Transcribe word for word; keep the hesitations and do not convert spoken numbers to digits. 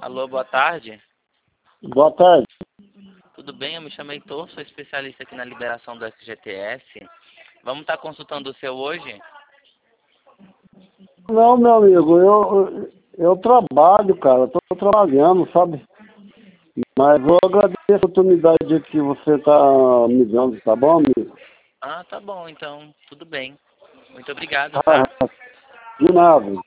Alô, boa tarde. Boa tarde. Tudo bem? Eu me chamo Heitor, sou especialista aqui na liberação do F G T S. Vamos estar consultando o seu hoje? Não, meu amigo, eu, eu trabalho, cara, estou trabalhando, sabe? Mas eu agradeço a oportunidade que você está me dando, tá bom, amigo? Ah, tá bom, então, tudo bem. Muito obrigado, Ah, tá? de nada.